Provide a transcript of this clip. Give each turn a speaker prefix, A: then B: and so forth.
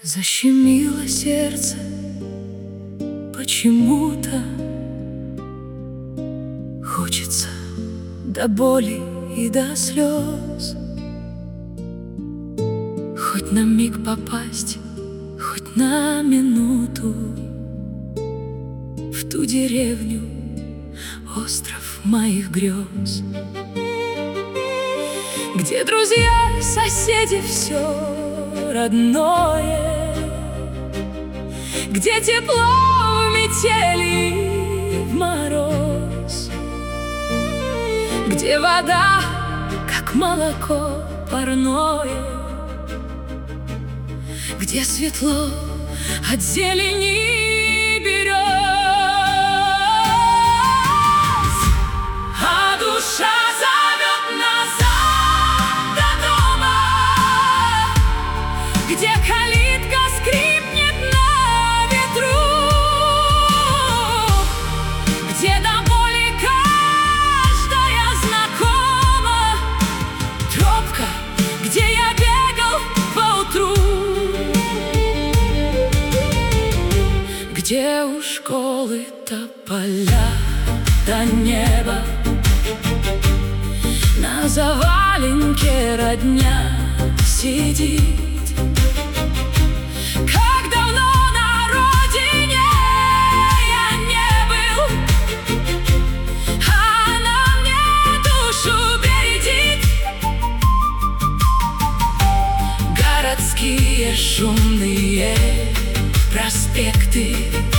A: Защемило сердце почему-то. Хочется до боли и до слез хоть на миг попасть, хоть на минуту в ту деревню, остров моих грез, где друзья, соседи, все родное, где тепло в метели, в мороз, где вода, как молоко парное, где светло от зелени берез, а душа зовет назад до дома, где калитка скрипнет на ветру, где до боли каждая знакома тропка, где я бегал поутру, где у школы тополя до неба, на заваленке родня сидит. Как давно на родине я не был, она мне душу бередит. Городские шумные проспекты